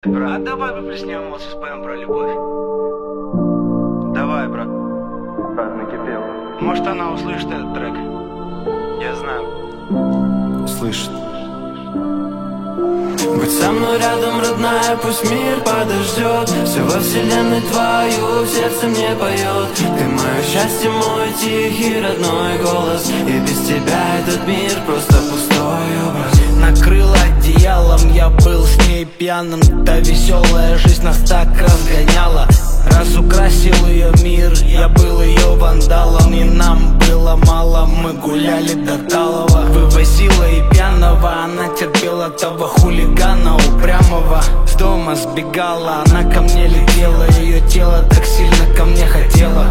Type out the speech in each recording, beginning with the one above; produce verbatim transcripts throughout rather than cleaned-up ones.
Брат, давай выплеснем эмоции, споем про любовь. Давай, брат. Брат, накипело. Может, она услышит этот трек. Я знаю. Слышит. Будь со мной рядом, родная, пусть мир подождет. Все во вселенной твою сердце мне поет. Ты мое счастье, мой тихий родной голос. И без тебя этот мир просто пустой образ. Накрыла одеялом, я был с ней пьяным. Та веселая жизнь нас так разгоняла. Разукрасил ее мир, я был ее вандалом. И нам было мало, мы гуляли до талого. Вывозила и пьяного, она терпела того хулигана упрямого. С дома сбегала, она ко мне летела. Ее тело так сильно ко мне хотело.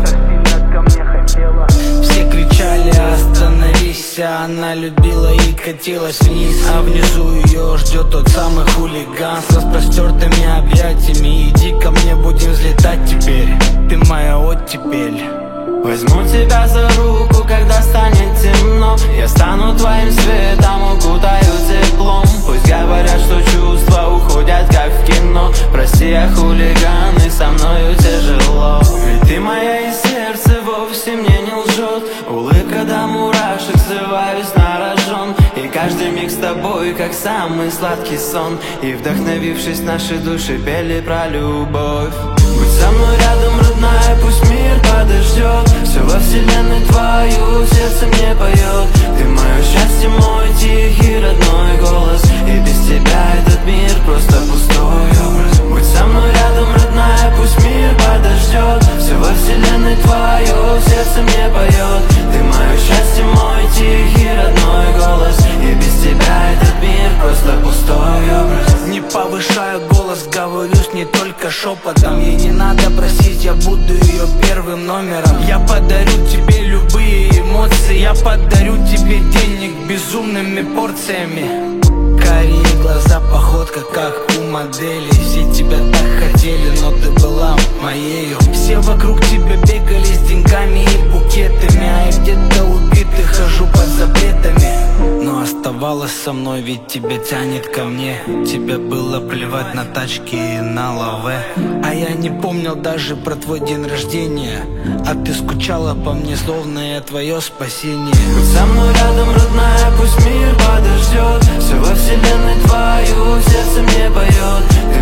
Все кричали остановись, а она любила и катилась вниз. А внизу ее ждет тот самый хулиган с распростертыми объятиями. Иди ко мне, будем взлетать теперь, ты моя оттепель. Возьму тебя за руку, когда станет темно. Я стану твоим светом, укутаю теплом. Пусть говорят, что чувства уходят, как в кино. Прости, я хулиган, и со мною тяжело. Ведь ты моя, и сердце вовсе мне не лжет. Улыбка до мурашек, срываюсь на рожон. И каждый миг с тобой, как самый сладкий сон. И вдохновившись, наши души пели про любовь. Будь со мной рядом, родная, пусть мир подождет. Все во вселенной твою сердце мне поет. Ты мое счастье, мой тихий родной голос. И без тебя этот мир просто пустой образ. Будь со мной рядом, родная, пусть мир подождет. Все во вселенной твою сердце мне поет. Ты мое счастье, мой тихий родной голос. И без тебя этот мир просто пустой образ. Не повышаю голос, говорю с ней только шепотом. Ей не надо просить, я буду ее первым номером. Я подарю тебе любые эмоции. Я подарю тебе денег безумными порциями. Карие глаза, походка, как у моделей. Все тебя так хотели, но ты была моею. Все вокруг тебя бегали с деньгами и букетами. А я где-то убитый хожу под запретами. Но оставалась со мной, ведь тебя тянет ко мне. Тебе было плевать на тачки и на лаве. А я не помнил даже про твой день рождения. А ты скучала по мне, словно я твое спасение. Будь со мной рядом, родная, пусть мир подождет. Все во вселенной твою сердце мне поет. Ты